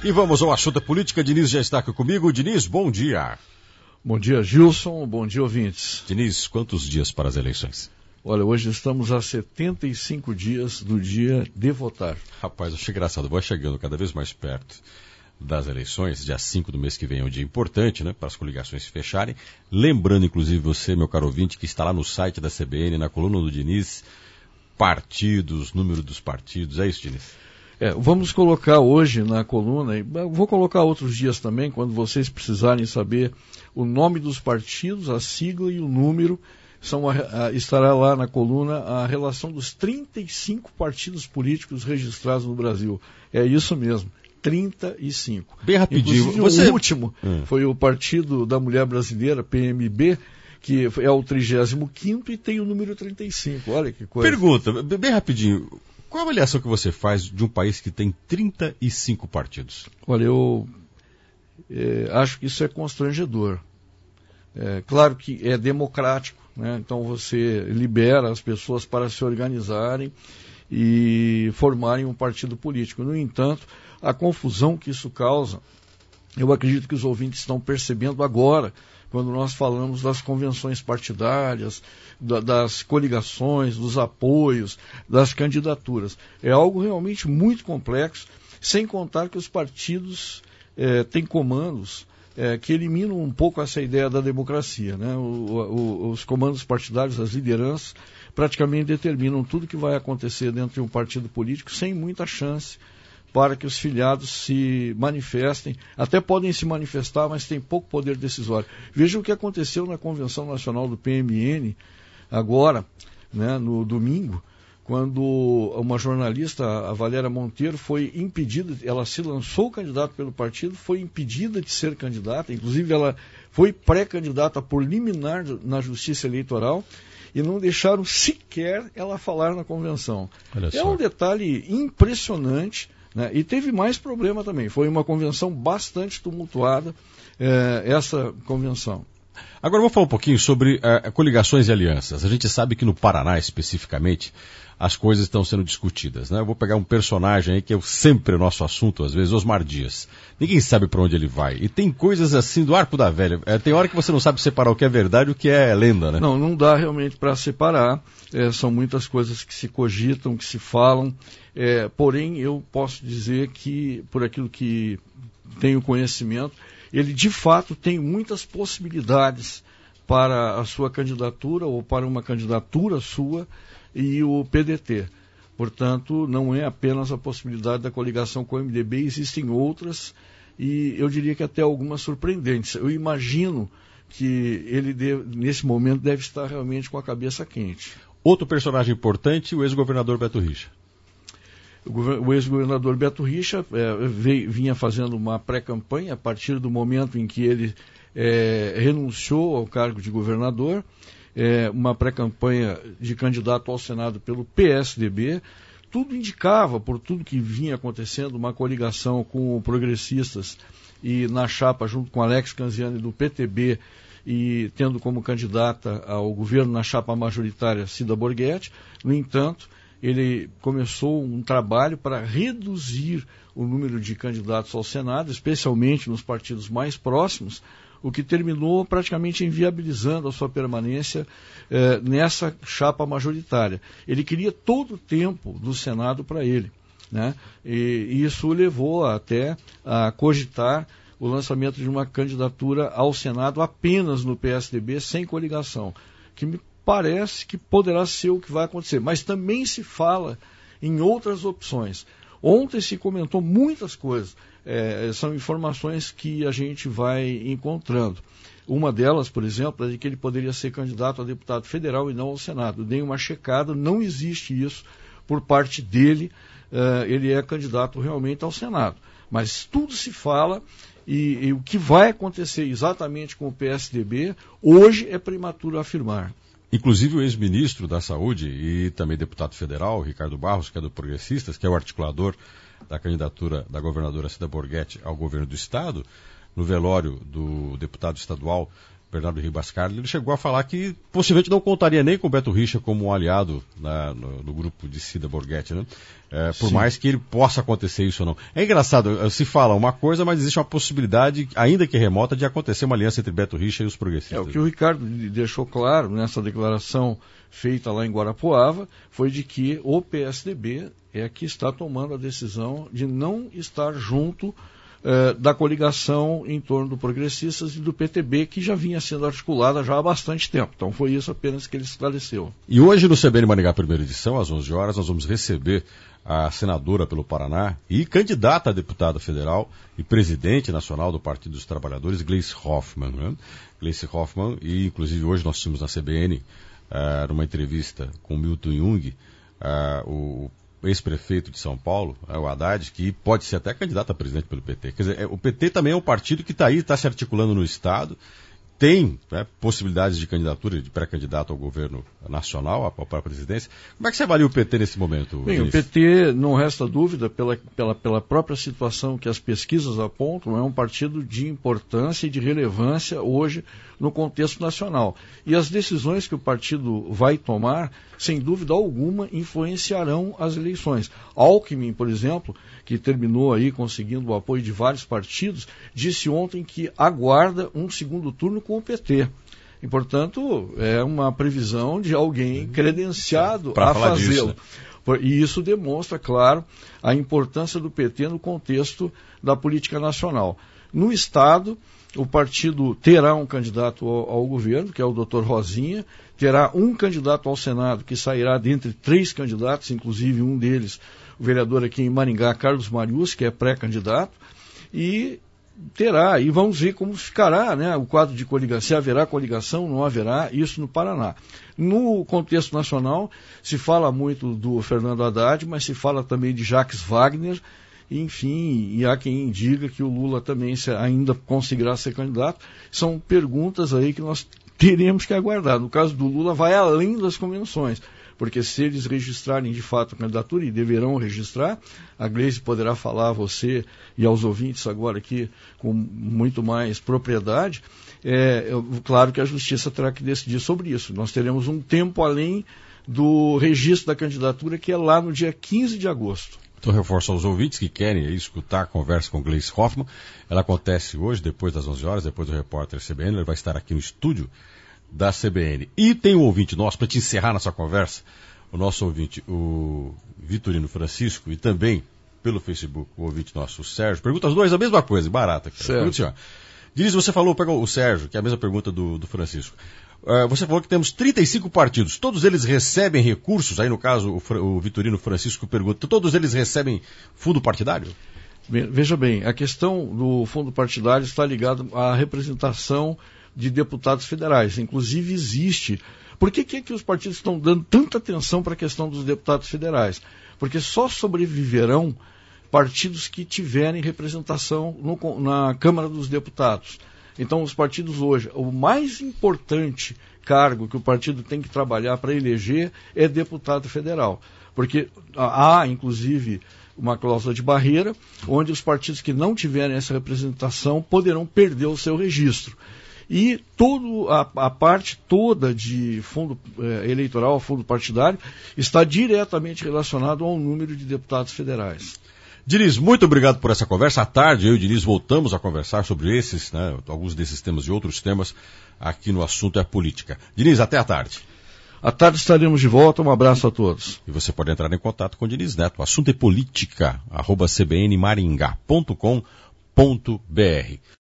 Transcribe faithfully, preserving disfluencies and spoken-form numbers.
E vamos ao assunto da política. Diniz já está aqui comigo. Diniz, bom dia. Bom dia, Gilson. Bom dia, ouvintes. Diniz, quantos dias para as eleições? Olha, hoje estamos a setenta e cinco dias do dia de votar. Rapaz, eu achei engraçado. Vai chegando cada vez mais perto das eleições. Dia cinco do mês que vem é um dia importante, né? Para as coligações se fecharem. Lembrando, inclusive, você, meu caro ouvinte, que está lá no site da C B N, na coluna do Diniz, partidos, número dos partidos. É isso, Diniz? É, vamos colocar hoje na coluna, e vou colocar outros dias também, quando vocês precisarem saber o nome dos partidos, a sigla e o número, são a, a, estará lá na coluna a relação dos trinta e cinco partidos políticos registrados no Brasil. É isso mesmo, trinta e cinco. Bem rapidinho. Inclusive, você... O último hum. foi o Partido da Mulher Brasileira, P M B, que é o trigésimo quinto e tem o número trinta e cinco. Olha que coisa. Pergunta, bem rapidinho. Qual a avaliação que você faz de um país que tem trinta e cinco partidos? Olha, eu é, acho que isso é constrangedor. É, claro que é democrático, né? Então você libera as pessoas para se organizarem e formarem um partido político. No entanto, a confusão que isso causa, eu acredito que os ouvintes estão percebendo agora, quando nós falamos das convenções partidárias, da, das coligações, dos apoios, das candidaturas. É algo realmente muito complexo, sem contar que os partidos eh, têm comandos eh, que eliminam um pouco essa ideia da democracia, né? O, o, os comandos partidários, as lideranças, praticamente determinam tudo que vai acontecer dentro de um partido político, sem muita chance para que os filiados se manifestem, até podem se manifestar, mas têm pouco poder decisório. Veja o que aconteceu na Convenção Nacional do P M N, agora, né, no domingo, quando uma jornalista, a Valéria Monteiro, foi impedida, ela se lançou candidata pelo partido, foi impedida de ser candidata, inclusive ela foi pré-candidata por liminar na Justiça Eleitoral, e não deixaram sequer ela falar na convenção. É um detalhe impressionante. Né? E teve mais problema também. Foi uma convenção bastante tumultuada, eh, essa convenção. Agora vamos falar um pouquinho sobre eh, coligações e alianças. A gente sabe que no Paraná, especificamente, as coisas estão sendo discutidas. Né? Eu vou pegar um personagem aí que é sempre o nosso assunto, às vezes, Osmar Dias. Ninguém sabe para onde ele vai. E tem coisas assim do arco da velha. É, tem hora que você não sabe separar o que é verdade e o que é lenda, né? Não, não dá realmente para separar. É, são muitas coisas que se cogitam, que se falam. É, porém, eu posso dizer que, por aquilo que tenho conhecimento, ele de fato tem muitas possibilidades para a sua candidatura ou para uma candidatura sua e o P D T. Portanto, não é apenas a possibilidade da coligação com o M D B, existem outras e eu diria que até algumas surpreendentes. Eu imagino que ele, deve, nesse momento, deve estar realmente com a cabeça quente. Outro personagem importante, o ex-governador Beto Richa. O ex-governador Beto Richa é, veio, vinha fazendo uma pré-campanha a partir do momento em que ele é, renunciou ao cargo de governador, é, uma pré-campanha de candidato ao Senado pelo P S D B. Tudo indicava, por tudo que vinha acontecendo, uma coligação com progressistas e na chapa junto com Alex Canziani do P T B e tendo como candidata ao governo na chapa majoritária Cida Borghetti. No entanto, ele começou um trabalho para reduzir o número de candidatos ao Senado, especialmente nos partidos mais próximos, o que terminou praticamente inviabilizando a sua permanência eh, nessa chapa majoritária. Ele queria todo o tempo do Senado para ele, né? E, e isso o levou até a cogitar o lançamento de uma candidatura ao Senado apenas no P S D B, sem coligação, que me parece que poderá ser o que vai acontecer, mas também se fala em outras opções. Ontem se comentou muitas coisas, é, são informações que a gente vai encontrando. Uma delas, por exemplo, é de que ele poderia ser candidato a deputado federal e não ao Senado. Dei uma checada, não existe isso por parte dele, uh, ele é candidato realmente ao Senado. Mas tudo se fala e, e o que vai acontecer exatamente com o P S D B, hoje é prematuro afirmar. Inclusive o ex-ministro da Saúde e também deputado federal, Ricardo Barros, que é do Progressistas, que é o articulador da candidatura da governadora Cida Borghetti ao governo do Estado, no velório do deputado estadual Bernardo Ribascarli, ele chegou a falar que possivelmente não contaria nem com o Beto Richa como um aliado na, no, no grupo de Cida Borghetti, né? É, por Sim. mais que ele possa acontecer isso ou não. É engraçado, se fala uma coisa, mas existe uma possibilidade, ainda que remota, de acontecer uma aliança entre Beto Richa e os progressistas. É, o que o Ricardo deixou claro nessa declaração feita lá em Guarapuava foi de que o P S D B é que está tomando a decisão de não estar junto eh, da coligação em torno do Progressistas e do P T B, que já vinha sendo articulada já há bastante tempo. Então foi isso apenas que ele esclareceu. E hoje no C B N Maringá, primeira edição, às onze horas, nós vamos receber a senadora pelo Paraná e candidata a deputada federal e presidente nacional do Partido dos Trabalhadores, Gleice Hoffmann. Né? Gleice Hoffmann, e inclusive hoje nós tínhamos na C B N, uh, numa entrevista com Milton Jung, uh, o ex-prefeito de São Paulo, uh, o Haddad, que pode ser até candidato a presidente pelo P T. Quer dizer, o P T também é um partido que está aí, está se articulando no Estado, tem né, possibilidades de candidatura, de pré-candidato ao governo nacional, para a presidência. Como é que você avalia o P T nesse momento? Bem, Vinícius? O P T, não resta dúvida, pela, pela, pela própria situação que as pesquisas apontam, é um partido de importância e de relevância hoje no contexto nacional. E as decisões que o partido vai tomar, sem dúvida alguma, influenciarão as eleições. Alckmin, por exemplo, que terminou aí conseguindo o apoio de vários partidos, disse ontem que aguarda um segundo turno com o P T. E, portanto, é uma previsão de alguém credenciado a fazê-lo. Né? E isso demonstra, claro, a importância do P T no contexto da política nacional. No Estado, o partido terá um candidato ao, ao governo, que é o doutor Rosinha, terá um candidato ao Senado, que sairá dentre três candidatos, inclusive um deles, o vereador aqui em Maringá, Carlos Marius, que é pré-candidato, e terá, e vamos ver como ficará né, o quadro de coligação, se haverá coligação, não haverá, isso no Paraná. No contexto nacional, se fala muito do Fernando Haddad, mas se fala também de Jacques Wagner, enfim, e há quem diga que o Lula também ainda conseguirá ser candidato. São perguntas aí que nós teremos que aguardar. No caso do Lula, vai além das convenções, porque se eles registrarem de fato a candidatura, e deverão registrar, a Gleice poderá falar a você e aos ouvintes agora aqui com muito mais propriedade, é, é claro que a Justiça terá que decidir sobre isso. Nós teremos um tempo além do registro da candidatura, que é lá no dia quinze de agosto. Então, reforço aos ouvintes que querem escutar a conversa com Gleice Hoffmann. Ela acontece hoje, depois das onze horas, depois do repórter C B N. Ele vai estar aqui no estúdio da C B N. E tem um ouvinte nosso, para te encerrar nossa conversa, o nosso ouvinte, o Vitorino Francisco, e também pelo Facebook, o ouvinte nosso, o Sérgio. Pergunta as duas a mesma coisa, barata. Pergunta assim, ó. Diniz, você falou, pega o Sérgio, que é a mesma pergunta do, do Francisco. Uh, você falou que temos trinta e cinco partidos, todos eles recebem recursos, aí no caso o, o Vitorino Francisco pergunta, todos eles recebem fundo partidário? Bem, veja bem, a questão do fundo partidário está ligada à representação de deputados federais, inclusive existe. Por que, que, que os partidos estão dando tanta atenção para a questão dos deputados federais? Porque só sobreviverão partidos que tiverem representação no, na Câmara dos Deputados. Então, os partidos hoje, o mais importante cargo que o partido tem que trabalhar para eleger é deputado federal. Porque há, inclusive, uma cláusula de barreira, onde os partidos que não tiverem essa representação poderão perder o seu registro. E todo, a, a parte toda de fundo eh, eleitoral, fundo partidário, está diretamente relacionado ao número de deputados federais. Diniz, muito obrigado por essa conversa. À tarde, eu e o Diniz voltamos a conversar sobre esses, né, alguns desses temas e outros temas aqui no Assunto é Política. Diniz, até à tarde. À tarde estaremos de volta. Um abraço a todos. E você pode entrar em contato com o Diniz Neto. O assunto é política, arroba c b n maringá ponto com ponto b r.